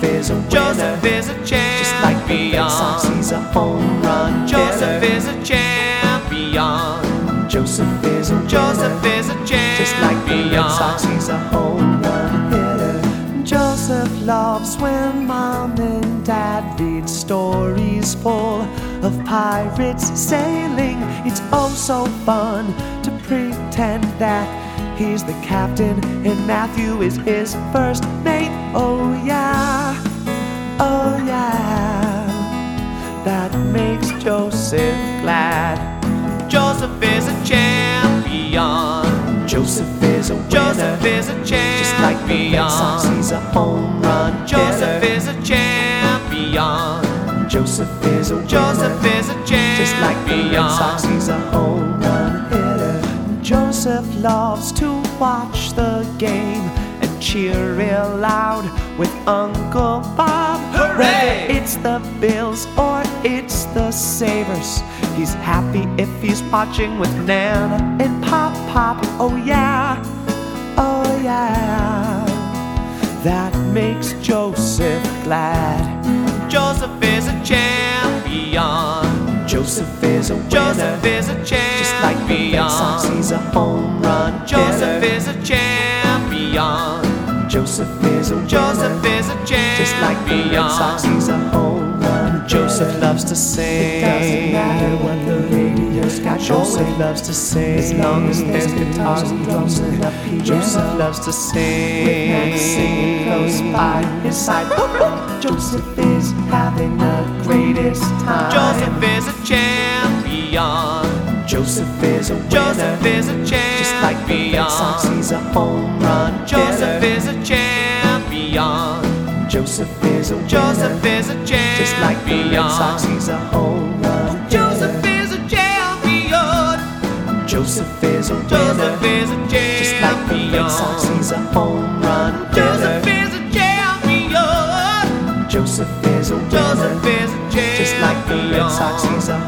Joseph is a winner. Joseph is a champion. Just like the Red Sox, he's a home run Joseph hitter. is a champion. Joseph is a winner. Joseph is a champion. Just like the Red Sox, he's a home run hitter. Joseph loves when Mom and Dad read stories full of pirates sailing. It's oh so fun to pretend that he's the captain and Matthew is his first mate. Oh yeah, oh yeah, that makes Joseph glad. Joseph is a champion. Joseph is a winner. Joseph is a champion. Just like the Red Sox, he's a home run hitter. Joseph is a champion. Joseph is a winner. Joseph is a champion. Just like the Red Sox, he's a home run hitter. Joseph loves to watch the game and cheer real loud with Uncle Bob. Hooray! Whether it's the Bills or it's the Sabres, he's happy if he's watching with Nana and Pop Pop. Oh yeah, oh yeah, that makes Joseph glad. Joseph is a champion. Joseph is a winner. Joseph is a champion. Just like the Red Sox, he's a home run hitter. Joseph is a champion. Joseph is a winner. Joseph is a champion. Just like the Red Sox, he's a home run hitter. Joseph loves to sing. It doesn't matter what the radio's got. Joseph loves to sing. As long as there's guitars and drums and a piano. Joseph loves to sing. With Max singing close by his side. Joseph is having the greatest time. Joseph is a champion. Joseph is a winner. Joseph is a champion. Just like the Red Sox, he's a home run hitter. Joseph is a champion. Joseph is a winner. Joseph is a champion. Just like the Red Sox, he's a home run hitter. Joseph is a champion. Joseph is a winner. Joseph is a champion. Just like the Red Sox, he's a home run Joseph hitter. is a champion. Joseph is a winner. Joseph is a champion. Just like the Red Sox, he's a